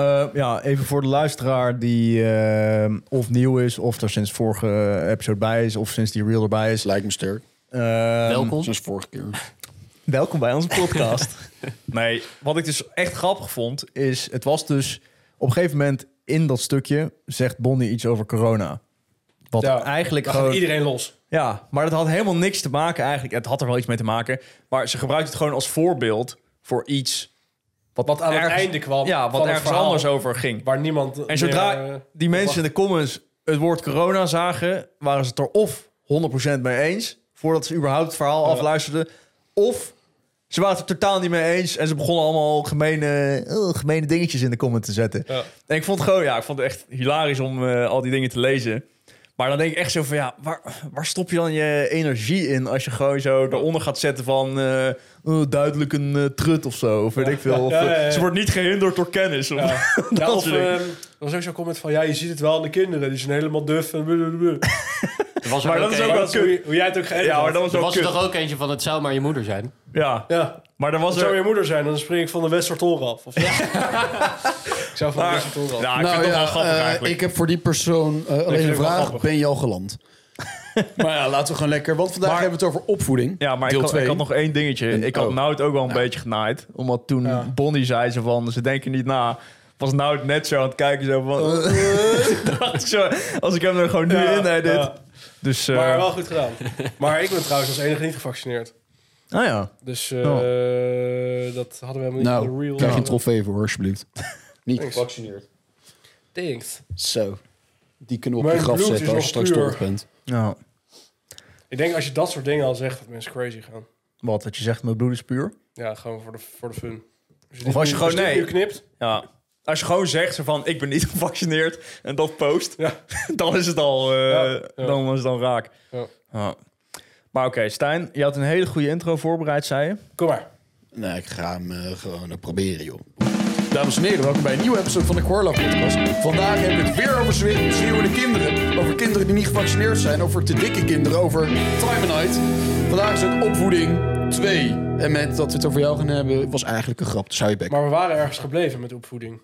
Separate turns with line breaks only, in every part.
Even voor de luisteraar die of nieuw is... of er sinds vorige episode bij is... of sinds die reel erbij is.
Lijkt me sterk.
Welkom.
Zoals vorige keer.
Welkom bij onze podcast. Nee, wat ik dus echt grappig vond... is, het was dus op een gegeven moment... in dat stukje zegt Bonnie iets over corona. Wat eigenlijk
dan
gewoon...
gaat iedereen los.
Ja, maar dat had helemaal niks te maken eigenlijk. Het had er wel iets mee te maken. Maar ze gebruikt het gewoon als voorbeeld voor iets...
Wat aan het einde kwam.
Ja, wat
van
ergens
verhaal,
anders over ging.
Waar niemand...
En zodra die mensen in de comments het woord corona zagen... waren ze het er of 100% mee eens... voordat ze überhaupt het verhaal afluisterden... of ze waren het er totaal niet mee eens... en ze begonnen allemaal gemene dingetjes in de comment te zetten. Ja. En ik vond het gewoon... ik vond het echt hilarisch om al die dingen te lezen... Maar dan denk ik echt zo van, waar stop je dan je energie in... als je gewoon zo eronder gaat zetten van... duidelijk een trut of zo, of weet ik veel. Of, ze wordt niet gehinderd door kennis. Of,
er was ook zo'n comment van... je ziet het wel aan de kinderen, die zijn helemaal duf. En
Was
maar dat is ook wel kut.
Hoe jij het ook geëdit
maar dat
was er toch ook eentje van... het zou maar je moeder zijn.
Ja. Maar dan was
zou je moeder zijn, dan spring ik van de Westertoren af. Of ik zou van de Westertoren af.
Nou, ik vind het toch wel grappig eigenlijk.
Ik heb voor die persoon alleen een vraag. Ben je al geland? Maar laten we gewoon lekker... Want vandaag hebben we het over opvoeding.
Ja, maar ik had nog één dingetje. Ik had Nout ook wel een beetje genaaid. Omdat toen Bonnie zei ze van... ze denken niet na... was Nout net zo aan het kijken. Zo van... dacht ik zo, als ik hem er gewoon nu in edit. Dus,
maar wel goed gedaan. Maar ik ben trouwens als enige niet gevaccineerd.
Ah ja.
Dus dat hadden we helemaal niet
in
de real...
krijg je een trofee voor, alsjeblieft. Niet
gevaccineerd. Thanks.
Zo. Die kunnen we op je graf zetten als je straks terug bent.
Ja.
Ik denk als je dat soort dingen al zegt, dat mensen crazy gaan.
Wat? Dat je zegt, mijn bloed is puur?
Ja, gewoon voor de fun.
Of als je gewoon...
Nee. Knipt.
Ja. Als je gewoon zegt zo van, ik ben niet gevaccineerd... en dat post, dan is het al... dan is het al raak. Ja. Maar oké, Stijn, je had een hele goede intro voorbereid, zei je.
Kom maar.
Nee, ik ga hem gewoon proberen, joh. Dames en heren, welkom bij een nieuwe episode van de Corlove Podcast. Vandaag hebben we het weer over schreeuwende kinderen. Over kinderen die niet gevaccineerd zijn. Over te dikke kinderen. Over Time Night. Vandaag is het opvoeding 2. En met dat we het over jou gaan hebben, was eigenlijk een grap. Dus hou je bek.
Maar we waren ergens gebleven met opvoeding.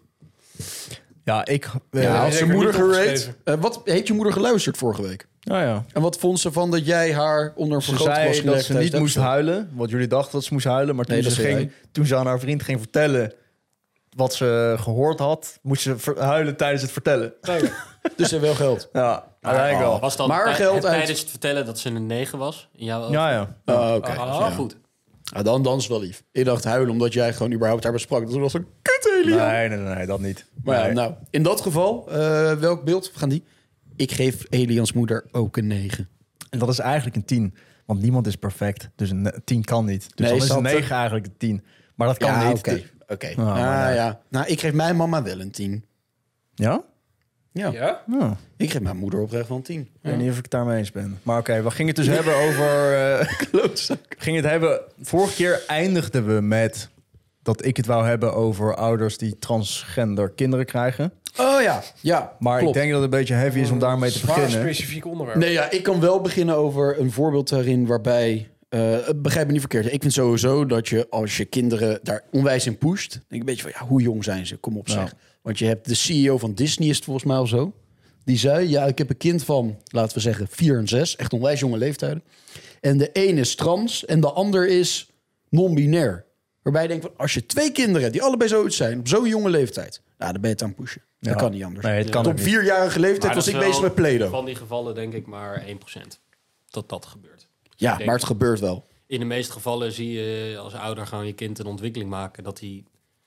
Ja, ik...
had zijn moeder gerate. Wat heeft je moeder geluisterd vorige week?
Ja.
En wat vond ze van dat jij haar onder een vergrootglas gelegd
dat ze niet moest huilen. Want jullie dachten dat ze moest huilen. Maar toen ze aan haar vriend ging vertellen wat ze gehoord had, moest ze huilen tijdens het vertellen.
Dus ze wel geld.
Ja, uiteindelijk wel.
Was dan
maar geld
tijdens het vertellen dat ze een 9 was? In jouw
ja.
Oké.
Goed.
Ja, dan is het wel lief. Ik dacht huilen omdat jij gewoon überhaupt haar besprak. Dat was een kut, Elian.
Nee, dat niet.
Maar nou, in dat geval, welk beeld gaan die? Ik geef Elians moeder ook een 9.
En dat is eigenlijk een 10. Want niemand is perfect. Dus een 10 kan niet. Dus dan is een 9 eigenlijk een 10. Maar dat kan niet.
Oké. Ja. Nou, ik geef mijn mama wel een 10.
Ja?
Ja?
Ik geef mijn moeder oprecht wel een 10.
Ik weet niet of ik het daarmee eens ben. Maar oké, we gingen het dus hebben over... gingen het hebben... Vorige keer eindigden we met dat ik het wou hebben over ouders die transgender kinderen krijgen.
Oh ja.
Maar
klopt.
Ik denk dat het een beetje heavy is om daarmee te beginnen.
Een specifiek onderwerp.
Nee, ik kan wel beginnen over een voorbeeld daarin waarbij... begrijp me niet verkeerd. Ik vind sowieso dat je als je kinderen daar onwijs in pusht... denk ik een beetje van, hoe jong zijn ze? Kom op, zeg. Want je hebt de CEO van Disney, is het volgens mij al zo. Die zei, ik heb een kind van, laten we zeggen, 4 en 6. Echt onwijs jonge leeftijden. En de een is trans en de ander is non-binair. Waarbij je denkt van, als je 2 kinderen hebt die allebei zoiets zijn... op zo'n jonge leeftijd, dan ben je het aan het pushen. Dat kan niet anders.
Nee, het kan
op 4-jarige leeftijd was ik bezig met Play-Doh.
Van die gevallen denk ik maar 1% dat gebeurt.
Ja, maar het gebeurt wel.
In de meeste gevallen zie je als ouder gewoon je kind een ontwikkeling maken... dat hij,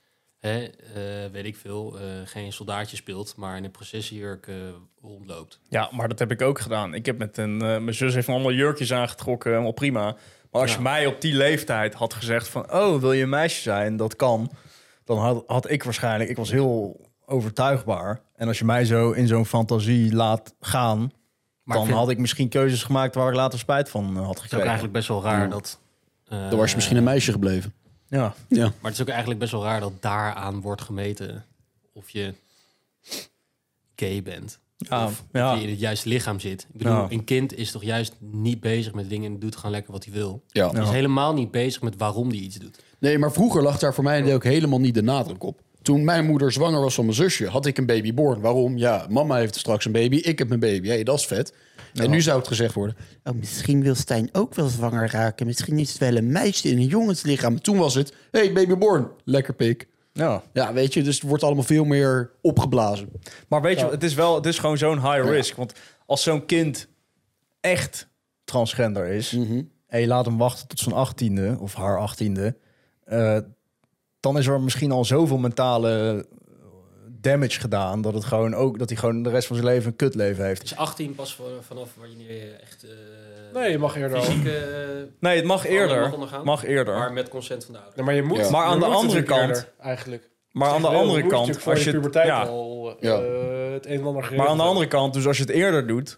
weet ik veel, geen soldaatje speelt... maar in een processiejurk rondloopt.
Ja, maar dat heb ik ook gedaan. Ik heb met mijn zus heeft me allemaal jurkjes aangetrokken, helemaal prima. Maar als je mij op die leeftijd had gezegd van... wil je een meisje zijn? Dat kan. Dan had ik waarschijnlijk... Ik was heel overtuigbaar. En als je mij zo in zo'n fantasie laat gaan... Maar dan had ik misschien keuzes gemaakt waar ik later spijt van had gekregen.
Het is ook eigenlijk best wel raar dat...
Dan was je misschien een meisje gebleven.
Ja.
Maar het is ook eigenlijk best wel raar dat daaraan wordt gemeten... of je gay bent. Of je in het juiste lichaam zit. Ik bedoel, een kind is toch juist niet bezig met dingen... en doet gewoon lekker wat hij wil. Hij is helemaal niet bezig met waarom hij iets doet.
Nee, maar vroeger lag daar voor mij ook helemaal niet de nadruk op. Toen mijn moeder zwanger was van mijn zusje, had ik een babyborn. Waarom? Ja, mama heeft straks een baby, ik heb mijn baby. Hey, dat is vet. En nu zou het gezegd worden... Oh, misschien wil Stijn ook wel zwanger raken. Misschien is het wel een meisje in een jongenslichaam. Toen was het, hey, babyborn, lekker pik. Ja, weet je, dus het wordt allemaal veel meer opgeblazen.
Maar weet je, het is gewoon zo'n high risk. Want als zo'n kind echt transgender is... en je laat hem wachten tot zijn 18e of haar 18e... dan is er misschien al zoveel mentale damage gedaan... dat hij gewoon de rest van zijn leven een kutleven heeft.
Is 18 pas vanaf wanneer je echt...
nee, je mag eerder
nee, het mag eerder. Mag eerder.
Maar met consent van de ouders.
Nee, maar je moet...
Maar aan de andere kant...
Eerder, eigenlijk.
Maar aan de andere kant...
Als je puberteit al het een en ander geregeld.
Maar aan de andere kant, dus als je het eerder doet...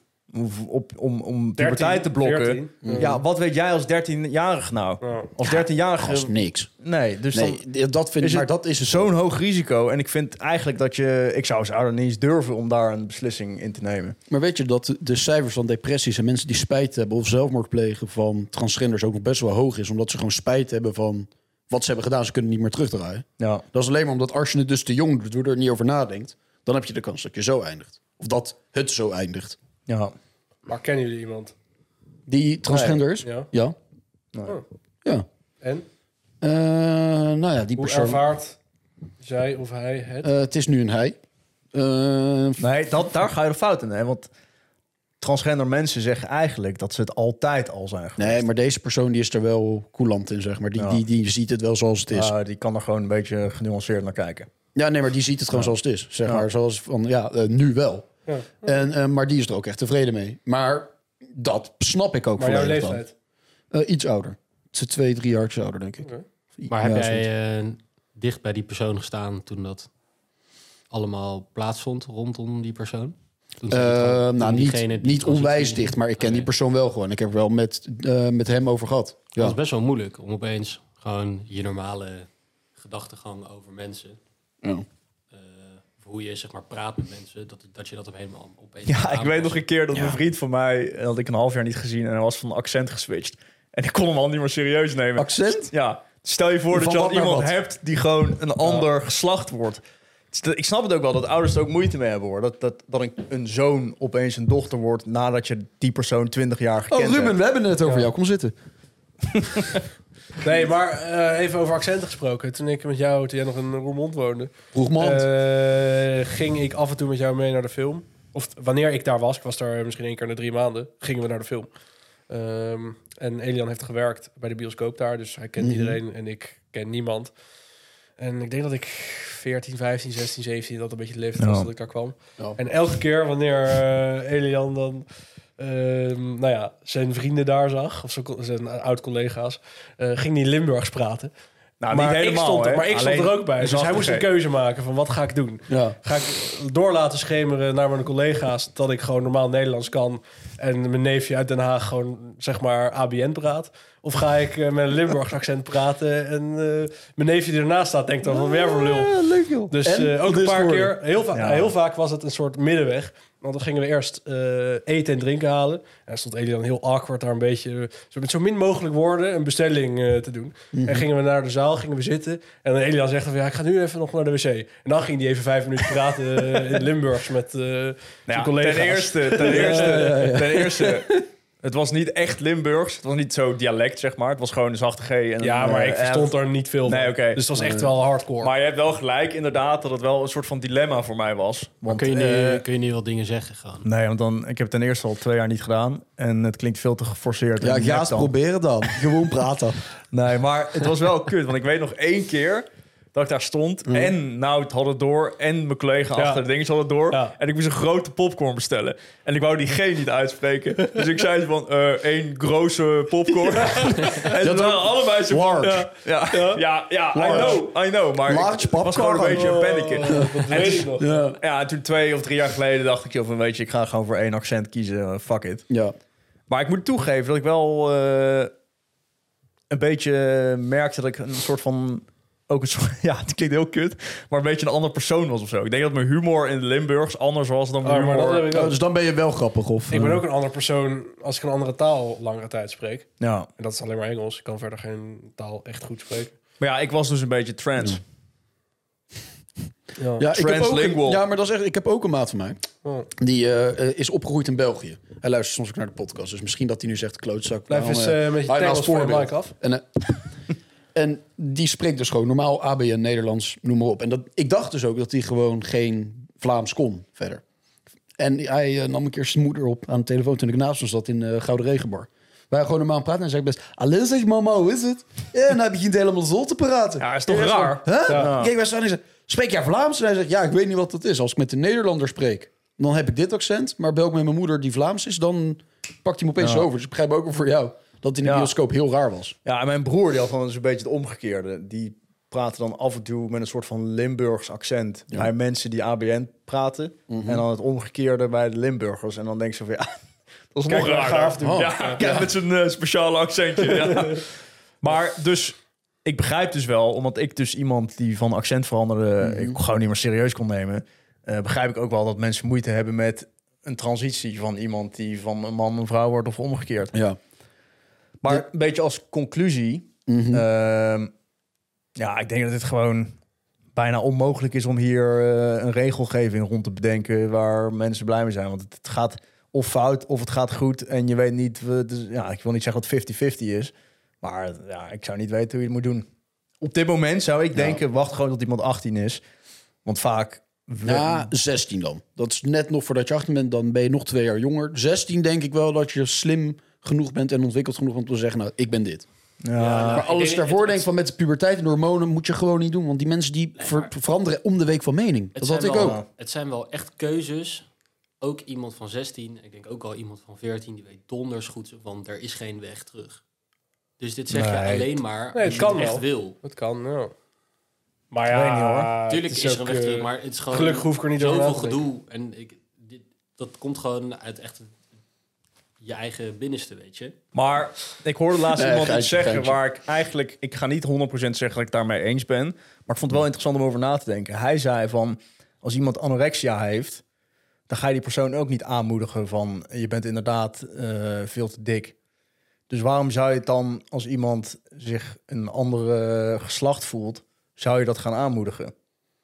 om puberteit te blokken...
13.
Ja, wat weet jij als 13-jarige nou?
Ja.
Als 13-jarige...
Dat is niks.
Nee, dus
Nee, dat vind ik... Maar dat is
zo'n hoog risico. En ik vind eigenlijk dat ik zou ze ouder niet eens durven... om daar een beslissing in te nemen.
Maar weet je dat de cijfers van depressies... en mensen die spijt hebben of zelfmoord plegen... van transgenders ook nog best wel hoog is... omdat ze gewoon spijt hebben van... wat ze hebben gedaan, ze kunnen niet meer terugdraaien.
Ja.
Dat is alleen maar omdat als je het dus te jong doet... door er niet over nadenkt... dan heb je de kans dat je zo eindigt. Of dat het zo eindigt.
Ja.
Maar kennen jullie iemand?
Die transgender is?
Nee.
Ja.
Nee.
Oh.
Ja.
En?
Nou ja, die
Hoe
persoon...
ervaart zij of hij het?
het is nu een hij.
Nee, daar ga je de fout in. Hè? Want transgender mensen zeggen eigenlijk... dat ze het altijd al zijn geweest.
Nee, maar deze persoon die is er wel coulant in, zeg maar. Die ziet het wel zoals het is.
Die kan er gewoon een beetje genuanceerd naar kijken.
Ja, nee, maar die ziet het gewoon zoals het is. Zeg maar, zoals van, nu wel.
Ja.
Maar die is er ook echt tevreden mee. Maar dat snap ik ook
Maar jouw
volledig
leeftijd?
dan. Iets ouder. Het is 2-3 jaar ouder, denk ik.
Okay.
Maar heb jij dicht bij die persoon gestaan toen dat allemaal plaatsvond rondom die persoon?
Niet onwijs dicht, maar ik ken die persoon wel gewoon. Ik heb er wel met hem over gehad. Ja.
Dat is best wel moeilijk om opeens gewoon je normale gedachtegang over mensen...
Ja.
hoe je zeg maar praat met mensen, dat je dat op helemaal opeens...
Ja, ik weet nog een keer dat een vriend van mij... had ik een half jaar niet gezien en hij was van accent geswitcht. En ik kon hem al niet meer serieus nemen.
Accent?
Ja. Stel je voor dat je al iemand hebt die gewoon een ander geslacht wordt. Ik snap het ook wel dat ouders er ook moeite mee hebben, hoor. Dat een zoon opeens een dochter wordt nadat je die persoon 20 jaar gekend hebt.
Oh, Ruben, we hebben het over jou. Kom zitten.
Nee, maar even over accenten gesproken. Toen jij nog in Roermond woonde...
Roermond.
Ging ik af en toe met jou mee naar de film. Of wanneer ik daar was, ik was daar misschien 1 keer in de 3 maanden... gingen we naar de film. En Elian heeft gewerkt bij de bioscoop daar. Dus hij kent iedereen en ik ken niemand. En ik denk dat ik 14, 15, 16, 17... dat een beetje de leeftijd was dat ik daar kwam. Ja. En elke keer wanneer Elian dan... zijn vrienden daar zag, of zijn oud-collega's, ging hij Limburgs praten.
Nou,
maar
niet helemaal,
ik stond er ook bij. Dus hij moest een keuze maken van wat ga ik doen.
Ja.
Ga ik door laten schemeren naar mijn collega's dat ik gewoon normaal Nederlands kan en mijn neefje uit Den Haag gewoon zeg maar ABN praat? Of ga ik met een Limburgs accent praten en mijn neefje die ernaast staat denkt dan van weer voor lul.
Leuk joh.
Dus ook een paar keer, heel vaak was het een soort middenweg. Want dan gingen we eerst eten en drinken halen. En dan stond Elian heel awkward daar een beetje... met zo min mogelijk woorden een bestelling te doen. En gingen we naar de zaal, gingen we zitten. En dan Elian zegt van, ik ga nu even nog naar de wc. En dan ging hij even 5 minuten praten in Limburgs met zijn collega's.
Ten eerste... Het was niet echt Limburgs. Het was niet zo dialect, zeg maar. Het was gewoon een zachte G. En
maar ik verstond er niet veel van.
Nee, okay.
Dus het was echt wel hardcore.
Maar je hebt wel gelijk, inderdaad, dat het wel een soort van dilemma voor mij was. Want,
kun je niet wel dingen zeggen gewoon?
Nee, want ik heb ten eerste al 2 jaar niet gedaan. En het klinkt veel te geforceerd.
Ja, ga eens proberen dan. Gewoon praten.
Nee, maar het was wel kut. Want ik weet nog 1 keer... dat ik daar stond en Nout had het door... en mijn collega achter de dingetjes had het door. Ja. En ik moest een grote popcorn bestellen. En ik wou die G niet uitspreken. Dus ik zei van, 1 grote popcorn. En dat waren allebei zo...
Large.
I know. Maar
large
het was gewoon een beetje een panic.
Dat weet ik nog.
Ja, toen 2 of 3 jaar geleden dacht ik... van, weet je, ik ga gewoon voor 1 accent kiezen. Fuck it.
Ja.
Maar ik moet toegeven dat ik wel... een beetje merkte dat ik een soort van... ook een soort, het klinkt heel kut, maar een beetje een andere persoon was of zo. Ik denk dat mijn humor in de Limburgs anders was dan mijn humor.
Maar dat heb ik ook.
Dus dan ben je wel grappig, of?
Ik ben ook een andere persoon als ik een andere taal langere tijd spreek.
Ja.
En dat is alleen maar Engels. Ik kan verder geen taal echt goed spreken.
Maar ja, ik was dus een beetje trans.
Ja,
Translingual.
maar dat is echt, ik heb ook een maat van mij. Die is opgegroeid in België. Hij luistert soms ook naar de podcast. Dus misschien dat hij nu zegt, klootzak.
Blijf eens met je tengels voor de mic af.
En die spreekt dus gewoon normaal ABN, Nederlands, noem maar op. En ik dacht dus ook dat hij gewoon geen Vlaams kon verder. En hij nam een keer zijn moeder op aan de telefoon toen ik naast hem zat in Gouden Regenbar. Wij gewoon normaal praten en zei ik best... Allee, zeg mama, hoe is het? Ja, en hij begint helemaal zo te praten.
Ja, is toch raar?
Huh? Ja. Ik keek best aan en zei, spreek jij Vlaams? En hij zegt, ja, ik weet niet wat dat is. Als ik met een Nederlander spreek, dan heb ik dit accent. Maar bel ik met mijn moeder die Vlaams is, dan pakt hij me opeens over. Dus ik begrijp ook wel voor jou dat het in de bioscoop heel raar was. Ja,
en mijn broer die had dan dus een beetje het omgekeerde. Die praatte dan af en toe met een soort van Limburgs accent bij mensen die ABN praten. En dan het omgekeerde bij de Limburgers. En dan denk ze van ja, dat is nog raar. Ja, met zijn speciale accentje. Maar dus, ik begrijp dus wel, omdat ik dus iemand die van accent veranderde, ik gewoon niet meer serieus kon nemen, begrijp ik ook wel dat mensen moeite hebben met een transitie van iemand die van een man een vrouw wordt of omgekeerd.
Ja.
Maar een beetje als conclusie, ja, ik denk dat het gewoon bijna onmogelijk is om hier een regelgeving rond te bedenken waar mensen blij mee zijn. Want het gaat of fout of het gaat goed en je weet niet, dus, ja, ik wil niet zeggen dat 50-50 is, maar ja, ik zou niet weten hoe je het moet doen. Op dit moment zou ik denken, wacht gewoon tot iemand 18 is. Want vaak...
16 dan. Dat is net nog voordat je 18 bent, dan ben je nog 2 jaar jonger. 16 denk ik wel dat je slim genoeg bent en ontwikkeld genoeg om te zeggen, nou, ik ben dit. Ja, maar alles daarvoor denk van met de puberteit en de hormonen moet je gewoon niet doen. Want die mensen die veranderen om de week van mening. Dat had ik ook.
Het zijn wel echt keuzes. Ook iemand van 16, ik denk ook al iemand van 14, die weet donders goed, want er is geen weg terug. Dus dit zeg je alleen maar als je het echt wil.
Het kan, ja. Maar ja,
tuurlijk is er een weg terug, maar het is gewoon
gelukkig hoef ik er niet
zoveel gedoe. En dat komt gewoon uit echt je eigen binnenste, weet je.
Maar ik hoorde laatst iemand iets zeggen waar ik eigenlijk... Ik ga niet 100% zeggen dat ik daarmee eens ben. Maar ik vond het wel interessant om over na te denken. Hij zei van, als iemand anorexia heeft, dan ga je die persoon ook niet aanmoedigen van, je bent inderdaad veel te dik. Dus waarom zou je het dan, als iemand zich een andere geslacht voelt, zou je dat gaan aanmoedigen?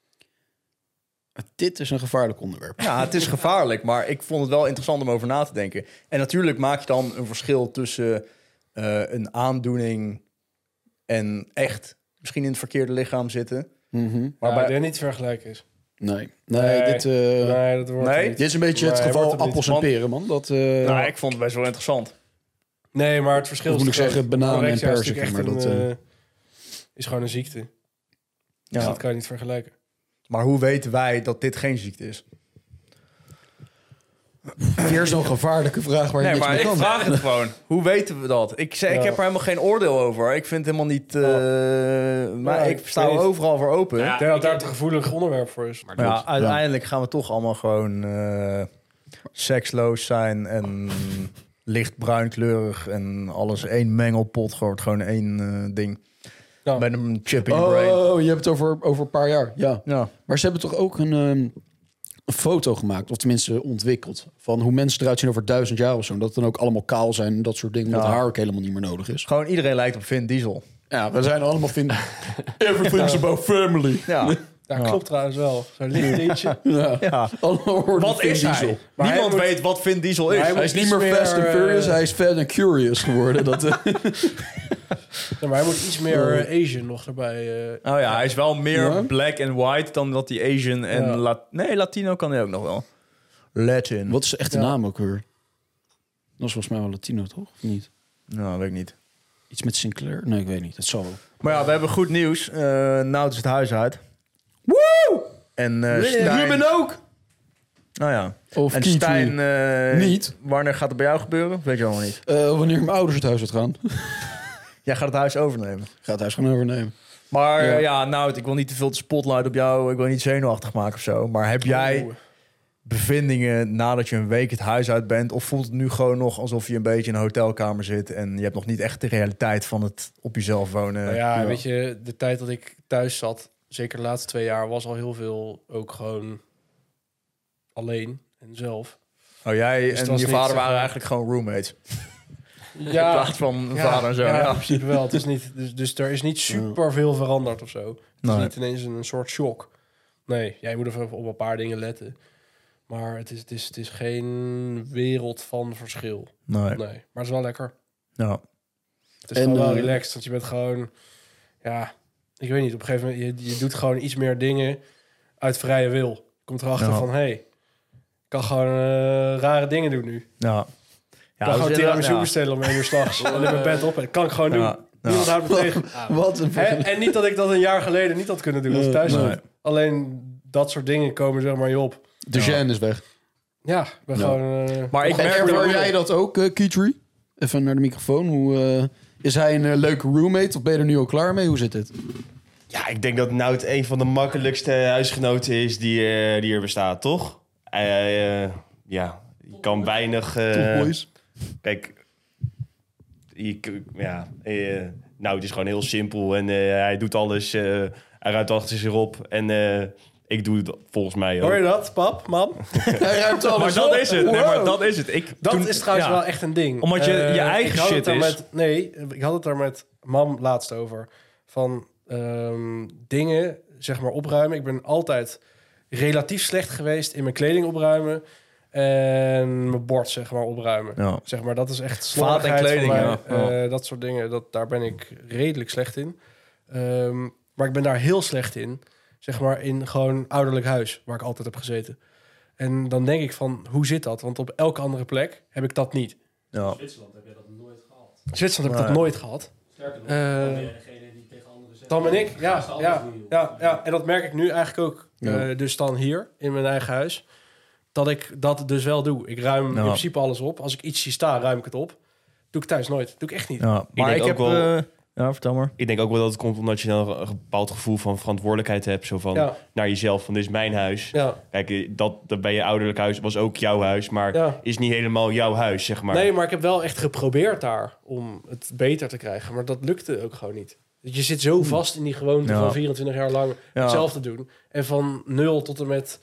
Dit is een gevaarlijk onderwerp.
Ja, het is gevaarlijk, maar ik vond het wel interessant om over na te denken. En natuurlijk maak je dan een verschil tussen een aandoening en echt misschien in het verkeerde lichaam zitten.
Waarbij dit niet te vergelijken is.
Nee,
dat wordt niet.
Dit is een beetje het geval appels en peren, man.
Nou, ik vond het best wel interessant.
Nee, maar het verschil is...
moet ik zeggen, bananen en perziken. Maar dat
is gewoon een ziekte. Dus dat kan je niet vergelijken.
Maar hoe weten wij dat dit geen ziekte is?
Weer zo'n gevaarlijke vraag waar je niks mee kan.
Ik vraag het gewoon. Hoe weten we dat? Ik heb er helemaal geen oordeel over. Ik vind het helemaal niet... maar ik sta er overal voor open.
Ja, ik denk dat daar het gevoelig onderwerp voor is.
Maar ja, uiteindelijk gaan we toch allemaal gewoon seksloos zijn en lichtbruinkleurig en alles één mengelpot wordt gewoon één ding. Ja. Met een chip in je brain.
Oh, je hebt het over een paar jaar. Ja. Maar ze hebben toch ook een foto gemaakt, of tenminste ontwikkeld, van hoe mensen eruit zien over 1000 jaar of zo. Dat het dan ook allemaal kaal zijn en dat soort dingen, dat haar ook helemaal niet meer nodig is.
Gewoon iedereen lijkt op Vin Diesel.
Ja, we zijn allemaal Vin... Everything's about family.
Ja, klopt trouwens wel. Zo'n licht eentje.
Wat is hij? Niemand weet wat Vin Diesel is.
Hij is niet meer Fast and Furious, hij is Fat and Curious geworden.
Ja, maar hij moet iets meer Asian nog erbij.
Hij is wel meer black and white dan dat hij Asian en... Latino kan hij ook nog wel. Latin.
Wat is de echte naam ook weer? Dat is volgens mij wel Latino, toch? Of niet?
Nou, weet ik niet.
Iets met Sinclair? Nee, ik weet niet. Dat zal wel.
Maar we hebben goed nieuws. Nou is het huis uit. Woe! En
Ruben ook!
Nou ja.
Of
en Stijn...
niet.
Wanneer gaat het bij jou gebeuren? Weet je allemaal niet.
Wanneer mijn ouders het huis uit gaan.
Jij gaat het huis overnemen.
Gaat het huis gaan overnemen.
Maar ik wil niet te veel de spotlight op jou. Ik wil niet zenuwachtig maken of zo. Maar heb jij bevindingen nadat je een week het huis uit bent? Of voelt het nu gewoon nog alsof je een beetje in een hotelkamer zit en je hebt nog niet echt de realiteit van het op jezelf wonen?
Nou weet je, de tijd dat ik thuis zat, zeker de laatste 2 jaar, was al heel veel ook gewoon alleen en zelf.
Oh, jij en je vader waren eigenlijk gewoon roommates? Ja, in plaats van vader en zo.
Ja, in principe wel. Het is niet, dus er is niet super veel veranderd of zo. Het is niet ineens een soort shock. Nee, jij moet er op een paar dingen letten. Maar het is geen wereld van verschil.
Nee.
Maar het is wel lekker.
Ja.
Het is gewoon wel relaxed, want je bent gewoon... Ja, ik weet niet, op een gegeven moment... Je doet gewoon iets meer dingen uit vrije wil. Je komt erachter van, ik kan gewoon rare dingen doen nu.
Ja.
Ik kan gewoon tiramisu bestellen om 1 uur 's nachts. En in mijn bed op. En dat kan ik gewoon doen. Niemand houdt me tegen.
Wat een
En niet dat ik dat een jaar geleden niet had kunnen doen als ik thuis zat. Alleen dat soort dingen komen zeg maar je op.
De gêne is weg.
Ja, ik ben gewoon...
Maar ik merk
Ervaar jij dat ook, Kitri? Even naar de microfoon. Is hij een leuke roommate of ben je er nu al klaar mee? Hoe zit het?
Ja, ik denk dat Nout een van de makkelijkste huisgenoten is die er bestaat, toch? Ja, je kan weinig... Kijk, Nout is gewoon heel simpel en hij doet alles. Hij ruimt achter zich op en ik doe het volgens mij ook.
Hoor je dat, pap, mam?
Hij ruimt alles
Maar dat
op.
is het. Nee, maar dat is het.
Dat is trouwens wel echt een ding.
Omdat je eigen shit is.
Ik had het daar met mam laatst over. Van dingen, zeg maar, opruimen. Ik ben altijd relatief slecht geweest in mijn kleding opruimen. En mijn bord, zeg maar, opruimen.
Ja.
Zeg maar, dat is echt
Vaat en
slordigheid
kleding,
van mij.
ja.
Dat soort dingen, daar ben ik redelijk slecht in. Maar ik ben daar heel slecht in. Zeg maar, in gewoon ouderlijk huis, waar ik altijd heb gezeten. En dan denk ik van, hoe zit dat? Want op elke andere plek heb ik dat niet.
Ja.
Zwitserland heb je dat nooit gehad.
Zwitserland heb ik dat nooit gehad.
Sterker nog, dan ben je degene die tegen anderen zegt...
Dan ben ik, ja. En dat merk ik nu eigenlijk ook. Dus dan hier, in mijn eigen huis. Dat ik dat dus wel doe. Ik ruim in principe alles op. Als ik iets zie staan, ruim ik het op. Doe ik thuis nooit. Doe ik echt niet.
Ja. Maar ik heb... vertel maar.
Ik denk ook wel dat het komt omdat je dan een bepaald gevoel van verantwoordelijkheid hebt. Zo van naar jezelf, van dit is mijn huis.
Ja.
Kijk, dat bij je ouderlijk huis was ook jouw huis. Maar is niet helemaal jouw huis, zeg maar.
Nee, maar ik heb wel echt geprobeerd daar om het beter te krijgen. Maar dat lukte ook gewoon niet. Je zit zo vast in die gewoonte van 24 jaar lang hetzelfde doen. En van 0 tot en met,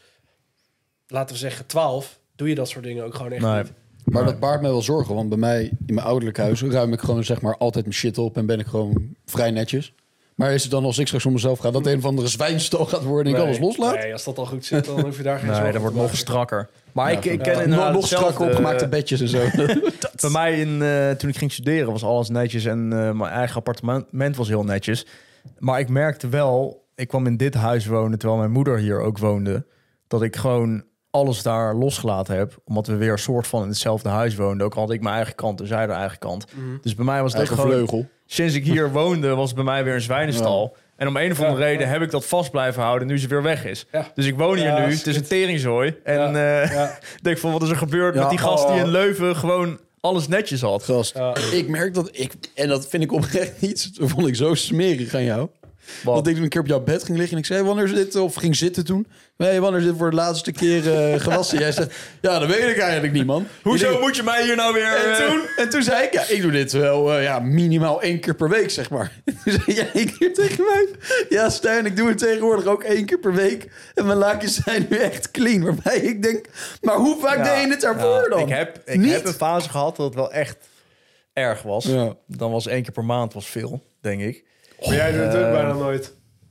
laten we zeggen, 12... doe je dat soort dingen ook gewoon echt niet.
Maar dat baart mij wel zorgen. Want bij mij, in mijn ouderlijk huis... ruim ik gewoon zeg maar altijd mijn shit op... en ben ik gewoon vrij netjes. Maar is het dan als ik straks om mezelf ga... dat een of andere zwijnstal gaat worden en ik alles loslaat?
Nee, als dat al goed zit, dan hoef je daar geen zorgen
dat wordt
te
nog
maken.
strakker. Maar ik ken inderdaad
nog strakker opgemaakte bedjes en zo.
Bij mij, toen ik ging studeren, was alles netjes. En mijn eigen appartement was heel netjes. Maar ik merkte wel... Ik kwam in dit huis wonen, terwijl mijn moeder hier ook woonde... dat ik gewoon alles daar losgelaten heb. Omdat we weer een soort van in hetzelfde huis woonden. Ook had ik mijn eigen kant en zij de eigen kant. Dus bij mij was het
Eigen
gewoon...
vleugel.
Sinds ik hier woonde, was het bij mij weer een zwijnenstal. Ja. En om een of andere reden heb ik dat vast blijven houden... nu ze weer weg is. Ja. Dus ik woon hier nu, het is een teringzooi. En denk van, wat is er gebeurd met die gast die in Leuven... gewoon alles netjes had.
Gast, ik merk dat ik... en dat vind ik oprecht niet... dat vond ik zo smerig aan jou... Dat ik een keer op jouw bed ging liggen en ik zei, wanneer is dit? Of ging zitten toen. Nee, wanneer is dit voor de laatste keer gewassen? Jij zegt, ja, dat weet ik eigenlijk niet, man.
Hoezo moet je mij hier nou weer...
En toen zei ik, ja, ik doe dit wel minimaal 1 keer per week, zeg maar. Toen zei jij 1 keer tegen mij. Ja, Stijn, ik doe het tegenwoordig ook 1 keer per week. En mijn laakjes zijn nu echt clean. Waarbij ik denk, maar hoe vaak deed je het daarvoor dan?
Ik heb een fase gehad dat het wel echt erg was. Ja. Dan was 1 keer per maand was veel, denk ik.
Maar jij doet het ook bijna nooit.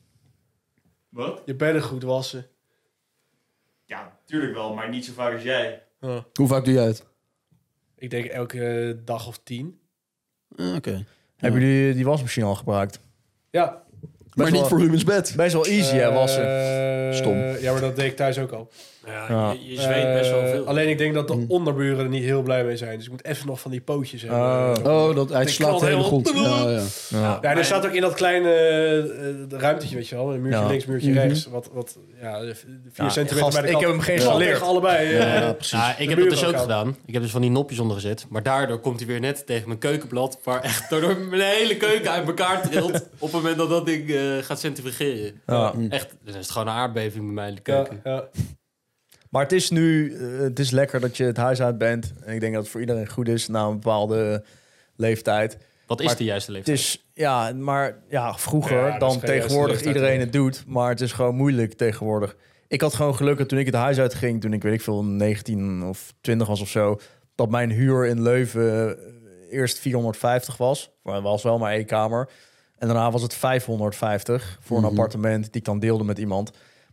Wat?
Je bedden goed wassen.
Ja, tuurlijk wel, maar niet zo vaak als jij.
Hoe vaak doe jij het?
Ik denk elke dag of 10.
Oké.
Hebben jullie die wasmachine al gebruikt?
Ja.
Maar niet voor Rubens bed.
Best wel easy, hè, wassen.
Stom.
Ja, maar dat deed ik thuis ook al.
Ja, je zweet best wel veel.
Alleen ik denk dat de onderburen er niet heel blij mee zijn. Dus ik moet even nog van die pootjes hebben.
Dat hij slaat de hele grond.
Ja, er staat ook in dat kleine ruimtetje, weet je wel. Een muurtje links, muurtje rechts. Wat 4 centimeter bij de kant.
Ik heb hem geïnstalleerd.
Allebei.
Ja, precies.
Ja, ik heb dat dus ook gedaan. Ik heb dus van die nopjes onder gezet. Maar daardoor komt hij weer net tegen mijn keukenblad. Waar echt door mijn hele keuken uit elkaar trilt. Op het moment dat dat ding gaat centrifugeren.
Ja.
Echt, dan is het gewoon een aardbeving bij mij in de keuken.
Ja.
Maar het is nu, het is lekker dat je het huis uit bent. En ik denk dat het voor iedereen goed is na een bepaalde leeftijd.
Wat is de juiste leeftijd?
Het is, vroeger dan tegenwoordig iedereen het doet. Maar het is gewoon moeilijk tegenwoordig. Ik had gewoon gelukkig toen ik het huis uitging, toen ik 19 of 20 was of zo, dat mijn huur in Leuven eerst 450 was. Het was wel maar 1 kamer. En daarna was het 550 voor een appartement die ik dan deelde met iemand.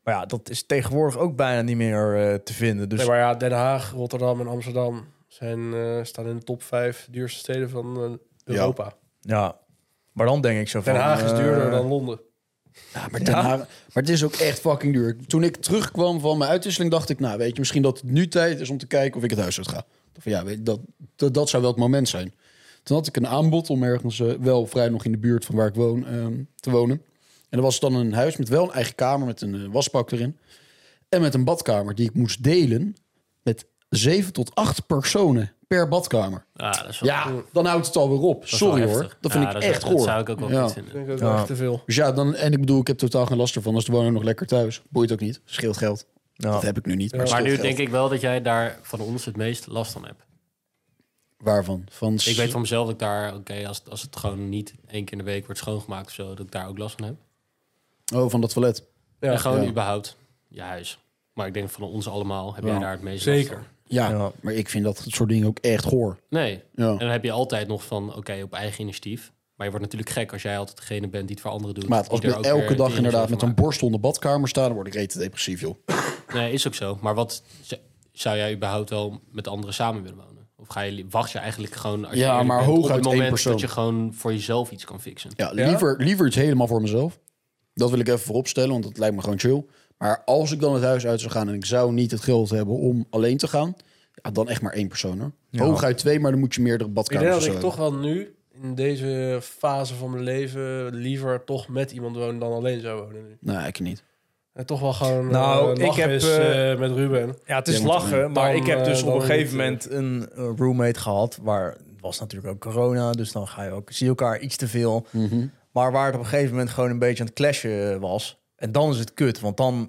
Maar ja, dat is tegenwoordig ook bijna niet meer te vinden. Dus
Nee, maar ja, Den Haag, Rotterdam en Amsterdam staan in de top 5 duurste steden van Europa.
ja, maar dan denk ik zo van...
Den Haag is duurder dan Londen.
Ja, maar Den Haag, maar het is ook echt fucking duur. Toen ik terugkwam van mijn uitwisseling, dacht ik... nou, weet je, misschien dat het nu tijd is om te kijken of ik het huis uit ga. Van, ja, weet je, dat zou wel het moment zijn. Toen had ik een aanbod om ergens wel vrij nog in de buurt van waar ik woon te wonen. En er was dan een huis met wel een eigen kamer met een wasbak erin. En met een badkamer die ik moest delen met 7 tot 8 personen per badkamer.
Dat is wel,
Ja, dan houdt het alweer op. Sorry hoor. Dat vind ik echt goor.
Dat zou ik ook wel goed
Ik
vinden.
denk ook echt te veel.
Dus ja, en ik bedoel, ik heb totaal geen last ervan als de woner nog lekker thuis. Boeit ook niet. Scheelt geld.
Ja.
Dat heb ik nu niet.
Ja.
Maar,
Maar
scheelt
nu
geld.
denk ik wel dat jij daar van ons het meest last van hebt.
Waarvan?
Ik weet van mezelf dat ik daar, als het gewoon niet 1 keer in de week wordt schoongemaakt of zo, dat ik daar ook last van heb.
Oh, van dat toilet.
Ja,
En gewoon
ja.
überhaupt je huis. Maar ik denk van ons allemaal heb
Ja.
jij daar het meest last
zeker.
van.
Ja,
Ja.
maar ik vind dat soort dingen ook echt goor.
Nee.
Ja.
En dan heb je altijd nog van, op eigen initiatief. Maar je wordt natuurlijk gek als jij altijd degene bent die het voor anderen doet.
Maar als
die
ik
er ook
elke
weer
dag
dingen
inderdaad
over
met een
maakt.
borstel in de badkamer sta, dan word ik rete depressief, joh.
Nee, is ook zo. Maar wat zou jij überhaupt wel met anderen samen willen wonen? Of wacht je eigenlijk gewoon als je
Ja,
eerlijk
maar
bent, op
hooguit
het
één
moment
persoon.
dat je gewoon voor jezelf iets kan fixen?
Ja,
Ja?
liever iets helemaal voor mezelf. Dat wil ik even vooropstellen, want dat lijkt me gewoon chill. Maar als ik dan het huis uit zou gaan en ik zou niet het geld hebben om alleen te gaan, ja, dan echt maar 1 persoon, hoor.
Ja.
Hooguit 2, maar dan moet je meerdere
Ik
badkamers
denk dat
of
ik
zo
toch wel nu, in deze fase van mijn leven, liever toch met iemand wonen dan alleen zou wonen nu.
hebben. Nee, ik niet.
En toch wel gewoon
Nou, ik
lachen
heb,
is, met Ruben.
Ja, het is
Jij moet
lachen,
erin.
maar
Dan,
ik heb dus op
dan
een gegeven
niet,
moment een roommate gehad, waar het was natuurlijk ook corona, dus dan zie je elkaar iets te veel. Maar waar het op een gegeven moment gewoon een beetje aan het clashen was. En dan is het kut, want dan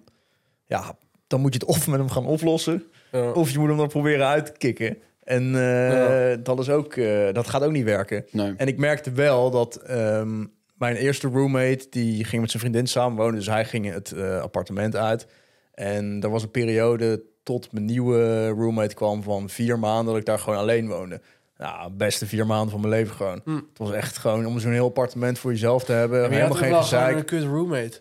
moet je het of met hem gaan oplossen,
Ja.
of je moet hem dan proberen uit te kicken. En dat is ook, dat gaat ook niet werken.
Nee.
En ik merkte wel dat mijn eerste roommate, die ging met zijn vriendin samenwonen. Dus hij ging het appartement uit. En er was een periode tot mijn nieuwe roommate kwam van 4 maanden dat ik daar gewoon alleen woonde. Ja, beste 4 maanden van mijn leven gewoon. Het was echt gewoon om zo'n heel appartement voor jezelf te hebben.
Maar je
Helemaal
had ook
geen
wel gewoon
gezeik.
een kut roommate.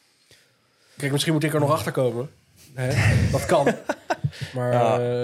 Kijk, misschien moet ik er nog achter komen. Hè? Dat kan. Maar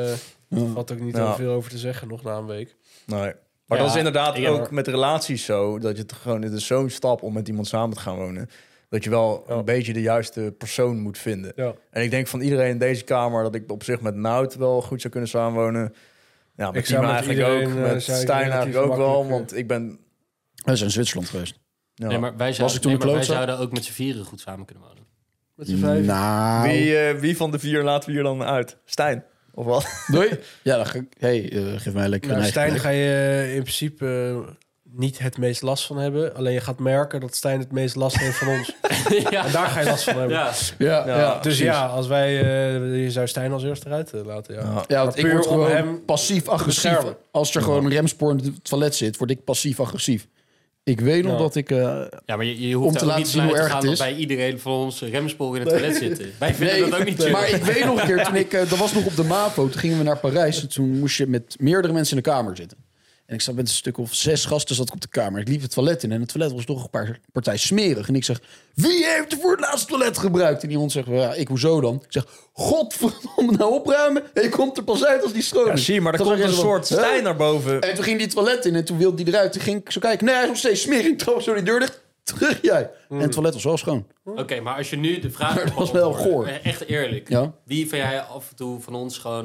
valt ook niet
Ja.
heel veel over te zeggen nog na een week.
Nee. Maar
Ja,
dat is inderdaad
ik-
ook met relaties zo. Dat je het gewoon, het is zo'n stap om met iemand samen te gaan wonen. Dat je wel een beetje de juiste persoon moet vinden.
Ja.
En ik denk van iedereen in deze kamer dat ik op zich met Nout wel goed zou kunnen samenwonen. Ja, met
Ik zou
Timo
met
eigenlijk ook.
iedereen,
Met
zou ik
Stijn
relatief
eigenlijk ook wel.
makkelijk,
Want ik ben...
We zijn in Zwitserland geweest.
Ja.
Nee, maar wij,
ik
zouden,
toen een
wij
klootzak?
zouden ook met z'n vieren goed samen kunnen wonen.
Met z'n 5.
Nou,
Wie van de 4 laten we hier dan uit? Stijn? Of wat?
doei. Ja, dan ga ik... geef mij lekker
Nou,
een eigen
Stijn
plek.
ga je in principe niet het meest last van hebben. Alleen je gaat merken dat Stijn het meest last heeft van ons.
ja.
En daar ga je last van hebben.
Ja.
Ja,
Dus
precies.
ja, als wij... je zou Stijn als eerste eruit laten, ja.
Ja.
Ja, want
Maar
ik
puur
word
om
gewoon
hem
passief-agressief.
beschermen.
Als er gewoon een remspoor in het toilet zit, word ik passief-agressief. Ik weet nog
Ja.
dat ik...
Ja, maar je
Om
hoeft
te
er ook
laten
niet
zien hoe
vanuit te
erg
gaan
het
dat
is.
bij iedereen van ons remsporen in het toilet zitten. Wij vinden dat ook niet chill.
maar ik weet nog een keer, toen ik... dat was nog op de MAVO, toen gingen we naar Parijs. En toen moest je met meerdere mensen in de kamer zitten. En ik zat met een stuk of 6 gasten zat ik op de kamer. Ik liep het toilet in en het toilet was toch een partij smerig. En ik zeg, wie heeft er voor het laatst toilet gebruikt? En iemand zegt, ja, ik, hoezo dan? Ik zeg, godverdomme, nou opruimen. En je komt er pas uit als die schoon
Ja,
is.
zie je, maar er
Toen
komt
was
een
er zo
soort
van,
Stijn
huh?
naar boven.
En toen ging die toilet in en toen wilde die eruit. Toen ging ik zo kijken, nee, hij is nog steeds smerig. Ik trap zo die deur dicht. Terug jij. En het toilet was wel schoon.
Oké, maar als je nu de vraag...
Maar het was wel
beantwoordt,
goor.
Echt eerlijk.
Ja.
Wie vind jij af en toe van ons gewoon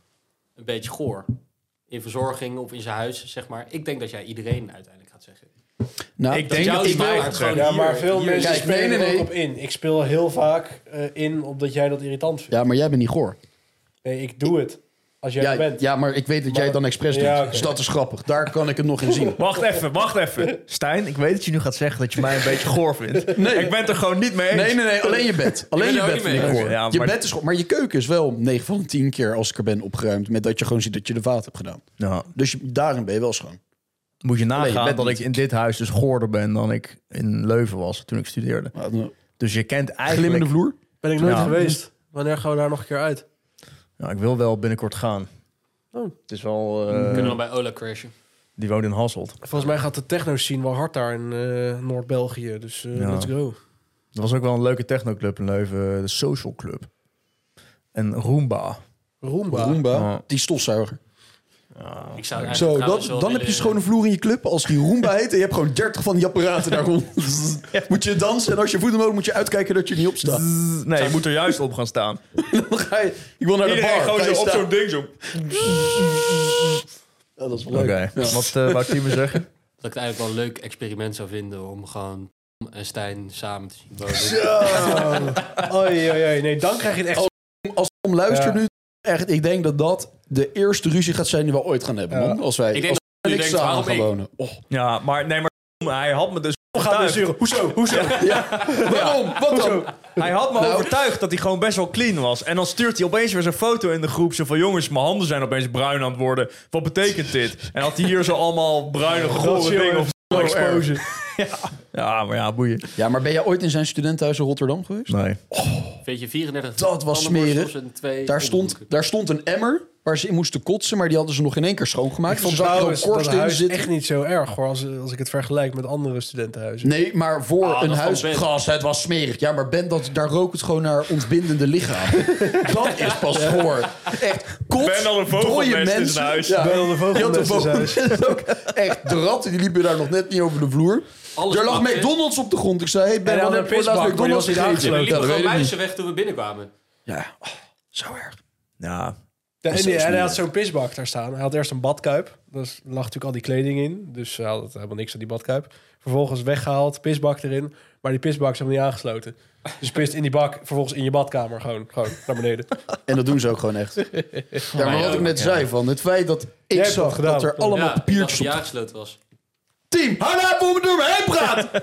een beetje goor? In verzorging of in zijn huis, zeg maar. Ik denk dat jij iedereen uiteindelijk gaat zeggen.
Nou,
Ik denk dat
jouw
ik
smaak
wel
gewoon
gewoon...
Ja,
hier-
maar veel
hier-
mensen
Kijk,
spelen
nee.
er ook op in. Ik speel heel vaak in op dat jij dat irritant vindt.
ja, maar jij bent niet goor.
Nee, ik doe het. Als jij
Ja,
er bent.
ja, maar ik weet dat jij het dan expres doet.
Ja, oké.
Dus dat is grappig. Daar kan ik het nog in zien.
Wacht even. Stijn, ik weet dat je nu gaat zeggen dat je mij een beetje goor vindt.
Nee.
Ik ben het er gewoon niet mee eens.
Nee, alleen je bed. Alleen
ben
je
er ook
bed
niet
vind ik
mee
goor.
eens. Ja,
Je
maar-
bed is goor. Maar je keuken is wel 9 van de 10 keer als ik er ben opgeruimd. Met dat je gewoon ziet dat je de vaat hebt gedaan.
Ja,
Dus daarin ben je wel schoon.
moet je
Alleen je
nagaan
bent
dat ik
niet.
in dit huis dus goorder ben dan ik in Leuven was toen ik studeerde. Dus je kent eigenlijk...
Glimmende vloer?
Ben ik nooit
Ja.
geweest. Wanneer gaan we daar nog een keer uit?
Ja, ik wil wel binnenkort gaan.
Oh.
Het is wel...
We kunnen dan bij Ola crashen.
Die woont in Hasselt.
Volgens mij gaat de techno-scene wel hard daar in Noord-België. Dus
Ja.
let's go.
Er was ook wel een leuke technoclub in Leuven, de Social Club. En Roomba.
Roomba, die stofzuiger.
Ik zou
Zo, dan heb je schone vloer in je club als die Roomba heet. En je hebt gewoon 30 van die apparaten daar rond. Moet je dansen en als je voeten nodig moet je uitkijken dat je niet opstaat.
Nee, je moet er juist op gaan staan.
Dan ga je, ik wil naar de
Iedereen
bar.
gewoon
Ga je
zo op
staan.
zo'n ding zo.
Ja, dat is wel leuk.
Oké, wat wou Timo zeggen?
Dat ik het eigenlijk wel een leuk experiment zou vinden om gewoon Tom en Stijn samen te zien wonen.
Oei. Nee, dan krijg je het echt...
Als Tom luistert nu, echt, ik denk dat de eerste ruzie gaat zijn die we ooit gaan hebben, man. Als wij
Ik denk dat
niks
denkt,
samen
waarom
gaan
ik?
wonen. Oh.
Ja, maar hij had me dus
Hoezo?
Waarom? Wat dan?
Hij had me overtuigd dat hij gewoon best wel clean was. En dan stuurt hij opeens weer zo'n foto in de groep. Zo van, jongens, mijn handen zijn opeens bruin aan het worden. Wat betekent dit? En had hij hier zo allemaal bruine, gore dingen op
Exposure.
Ja, maar ja, boeien.
Ja, maar ben jij ooit in zijn studentenhuis in Rotterdam geweest?
Nee.
Weet je, 34
Dat was smerig.
en 2
Daar stond een emmer waar ze in moesten kotsen, maar die hadden ze nog in één keer schoongemaakt. Van zag je
Trouwens,
gewoon korst
dat
in
huis is
zitten.
echt niet zo erg, hoor, als ik het vergelijk met andere studentenhuizen.
Nee, maar voor
dat
een
is
huis...
van Ben.
Gast, het was smerig. Ja, maar Ben, daar rook het gewoon naar ontbindende lichaam. Dat is pas goor. Echt, kot,
Ben had een
dooie
vogelnest in
mensen.
zijn huis.
Ja,
Ben had een vogelnest
die had een
in zijn
vogelnest ook. Echt, de ratten die liepen daar nog net niet over de vloer. Er lag McDonald's op de grond. Ik zei, hey Ben,
En
wat
dan
heb je
een
voor laatst
pisbak, maar die
McDonald's
was niet
gegeten?
Er
aangesloten.
liepen
Ja, dat
gewoon
weet ik
muizen
niet.
weg toen we binnenkwamen.
Ja, zo erg.
Ja.
Ja,
is
en
zo
hij had
smerig.
zo'n pisbak daar staan. Hij had eerst een badkuip. Dus lag natuurlijk al die kleding in. Dus hij had helemaal niks aan die badkuip. Vervolgens weggehaald, pisbak erin. Maar die pisbak is helemaal niet aangesloten. Dus je pist in die bak, vervolgens in je badkamer gewoon naar beneden.
En dat doen ze ook gewoon echt. Ja, maar wat ik net zei, van het feit dat ik
hebt
zag
dat gedaan.
dat er allemaal papiertjes
op
op...
aangesloten was.
Team, hou nou voor me door me heen praten!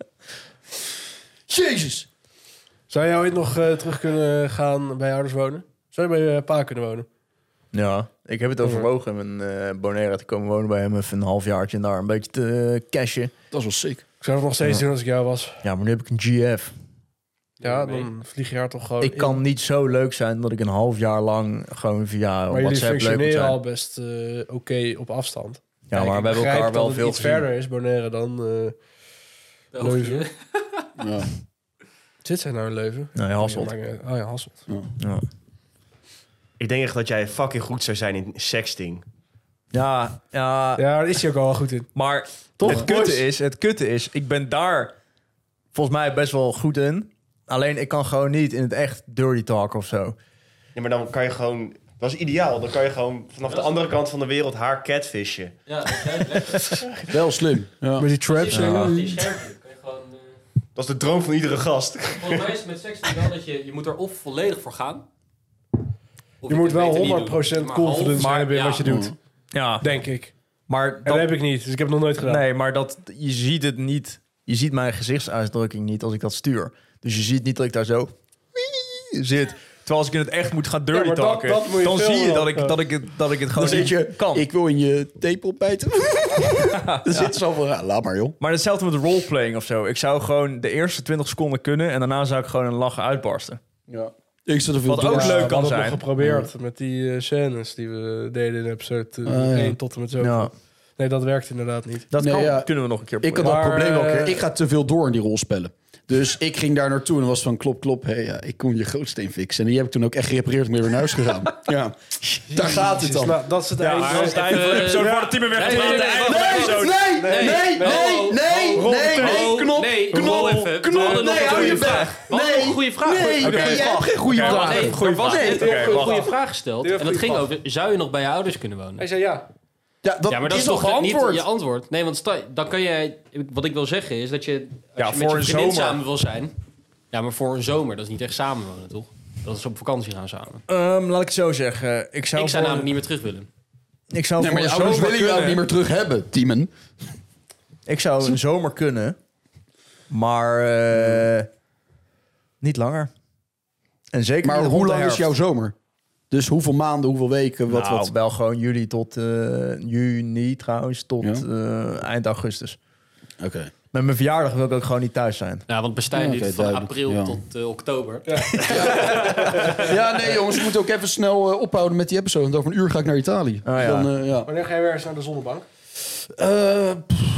Jezus.
Zou jij ooit nog terug kunnen gaan bij je ouders wonen? Zou je bij je pa kunnen wonen?
Ja, ik heb het overwogen om in Bonaire te komen wonen bij hem. Even een halfjaartje en daar een beetje te cashen.
Dat is wel sick.
Ik zou het nog steeds doen als ik jou was.
Ja, maar nu heb ik een GF.
Ja, dan vlieg je haar toch gewoon
Ik
in.
kan niet zo leuk zijn dat ik een half jaar lang gewoon via
Maar jullie
WhatsApp leuk moet
functioneren
zijn.
al best oké op afstand.
Ja,
Kijk,
maar
ik
we hebben
begrijp
elkaar wel
dat het
veel
iets
gezien.
verder is, Bonaire, dan Leuven.
Ja.
Zit zij nou in Leuven?
Nee, Hasselt.
Oh ja, Hasselt.
Ja.
Ik denk echt dat jij fucking goed zou zijn in sexting.
Ja,
Ja, daar is hij ook al wel goed in.
maar
Toch,
het kutte is, ik ben daar volgens mij best wel goed in. Alleen ik kan gewoon niet in het echt dirty talk of zo.
Ja, maar dan kan je gewoon... Dat is ideaal. Dan kan je gewoon vanaf de andere kant van de wereld haar catfishen.
Ja, dat jij lekker.
Wel slim. Ja.
Met die traps.
Die schermpje kan je gewoon...
Dat is de droom van iedere gast.
Volgens mij is het met seks wel dat je moet er of volledig voor gaan. Of
Je moet
kunt het
wel
beter niet
100%
doen. Maar
confidence
half-
hebben in
ja.
wat je doet.
Ja,
Denk ik.
maar
En dat heb ik niet, dus ik heb het nog nooit gedaan.
nee, maar je ziet het niet. Je ziet mijn gezichtsuitdrukking niet als ik dat stuur. Dus je ziet niet dat ik daar zo zit. Terwijl als ik in het echt moet gaan dirty
Ja, maar
talken,
dat moet je
dan zie je
filmen
dat ik het gewoon
Dan zit
niet
je,
kan.
ik wil in je tepel bijten. Dan zit ze al van, ja, laat maar joh.
Maar hetzelfde met roleplaying of zo. Ik zou gewoon de eerste 20 seconden kunnen en daarna zou ik gewoon een lachen uitbarsten.
Ja. Ik zat er veel
Wat ook
door.
leuk
we
kan
hadden het
zijn.
nog geprobeerd met die scènes die we deden in episode 1 tot en met zo.
Ja,
Nee, dat werkt inderdaad niet.
dat
Nee,
kan,
ja.
kunnen we nog een keer
Ik had
proberen.
dat
Maar,
probleem ook. Ik ga te veel door in die rolspellen. Dus ik ging daar naartoe en was van klop. Hey, ja, ik kon je grootsteen fixen. En die heb ik toen ook echt gerepareerd en weer naar huis gegaan. Ja, daar gaat het dan.
Nou, dat is het
Ja,
einde.
maar als het einde van de episode voor het team weer weg te
Nee,
laten.
nee,
Einde van de episode.
Rol even.
Nee, hou je weg.
We hadden nog een goede vraag.
Nee,
Oké.
jij hebt geen goede
Oké,
vraag.
Nee,
Goeie
er was
vraag.
net
Oké,
een
wacht.
goede vraag gesteld.
Doe even
En dat
goede
ging
vraag.
over, zou je nog bij je ouders kunnen wonen?
Hij zei ja.
Ja, dat,
Ja, maar dat is
nog
toch niet
geantwoord.
je antwoord? Nee, want dan kan jij... Wat ik wil zeggen is dat je... Als
Ja,
je met
voor
je
een
vriendin
zomer.
samen wil zijn... Ja, maar voor een zomer, dat is niet echt samenwonen, toch? Dat is op vakantie gaan samen.
Laat ik het zo zeggen. Ik zou
Ik zou
voor-
namelijk niet meer terug willen.
Ik zou
Nee, maar
voor
je
een
ouders
zomer
willen jou
kunnen.
niet meer terug hebben, Tiemen.
Ik zou een zomer kunnen, maar niet langer. En zeker
Maar
niet
hoe
rond de
lang is
herfst.
jouw zomer? Dus hoeveel maanden, hoeveel weken, wat?
Nou, wel gewoon juli tot juni trouwens, tot eind augustus.
Oké.
Met mijn verjaardag wil ik ook gewoon niet thuis zijn.
Ja, want Bestijn
Ja,
duurt
oké,
van
duidelijk.
april
Ja.
tot oktober.
Ja, nee jongens, we moeten ook even snel ophouden met die episode. Want over een uur ga ik naar Italië.
Oh, ja.
Dan, ja.
Wanneer ga je weer eens naar de zonnebank?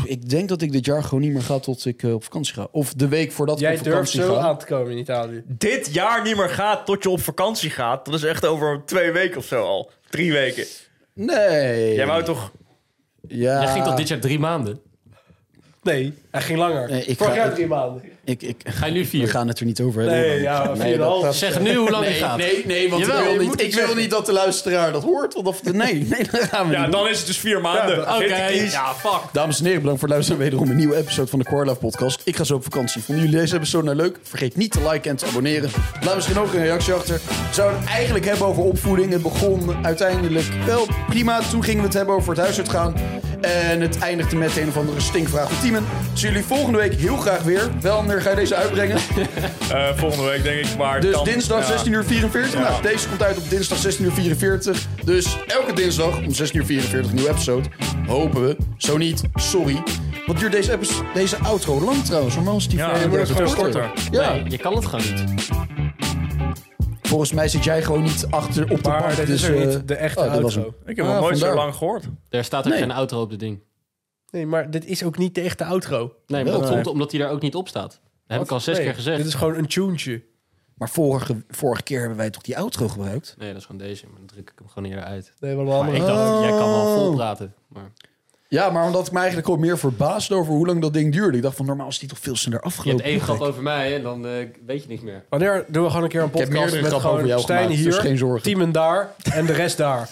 Ik denk dat ik dit jaar gewoon niet meer ga tot ik op vakantie ga. Of de week voordat ik op vakantie ga.
Jij durft zo aan te komen in Italië.
Dit jaar niet meer gaat tot je op vakantie gaat. Dat is echt over 2 weken of zo al. 3 weken.
Nee.
Jij wou toch...
Ja.
Jij ging toch dit jaar 3 maanden?
Nee, hij ging langer.
Nee,
Vorig jaar 3 maanden.
Ga je nu 4?
We gaan het er niet over hebben.
Nee, ja, 4,5.
Zeg nu hoe lang die gaat.
Nee, want
Jawel,
ik wil niet dat de luisteraar dat hoort. Nee, dat gaan we
Ja,
niet
dan is het dus 4 maanden.
Ja,
Oké,
Ja, fuck.
Dames en heren, bedankt voor het luisteren naar wederom een nieuwe episode van de Core Life Podcast. Ik ga zo op vakantie. Vonden jullie deze episode nou leuk? Vergeet niet te liken en te abonneren. Laat misschien ook een reactie achter. We zouden het eigenlijk hebben over opvoeding. Het begon uiteindelijk wel prima. Toen gingen we het hebben over het huis uitgaan. En het eindigde met een of andere stinkvraag van Tiemen. Dus jullie volgende week heel graag weer. Wanneer ga je deze uitbrengen?
Volgende week denk ik, maar...
Dus
kan,
dinsdag 16:44.
Ja.
Nou, deze komt uit op dinsdag 16:44. Dus elke dinsdag om 16:44 een nieuwe episode. Hopen we. Zo niet, sorry. Wat duurt deze outro lang trouwens? Normaal is die
Ja,
veel
je moet het gewoon korter.
Ja,
Nee, je kan het gewoon niet.
volgens mij zit jij gewoon niet achter op de
Maar
bank.
dit
dus,
is er niet de echte
dat was
outro.
hem.
Ik heb nog nooit zo
vandaar.
lang gehoord.
Er staat ook
Nee.
geen outro op het ding.
Nee, maar dit is ook niet de echte outro.
Nee, maar dat
Wel.
komt omdat hij daar ook niet op staat. Dat heb ik al 6
Nee,
keer gezegd.
Dit is gewoon een tuentje.
Maar vorige keer hebben wij toch die outro gebruikt?
Nee, dat is gewoon deze. Maar dan druk ik hem gewoon eerder uit.
Nee, maar een
Maar
andere.
ik dacht, jij kan wel
Oh.
vol praten. Maar
Ja, maar omdat ik me eigenlijk ook meer verbaasd over hoe lang dat ding duurde. Ik dacht van normaal is die toch veel sneller
je
afgelopen.
hebt één grap over mij en dan weet je niks meer.
Wanneer doen we gewoon een keer een
Ik heb
podcast
meerdere
met
grappen over
gewoon
jou
Stijn
gemaakt,
hier,
dus geen zorgen.
Tiemen daar en de rest daar.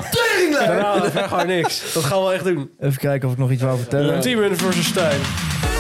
Teringlijn!
Daarna gewoon niks. Dat gaan we wel echt doen.
Even kijken of ik nog iets wou vertellen.
Tiemen versus Stijn.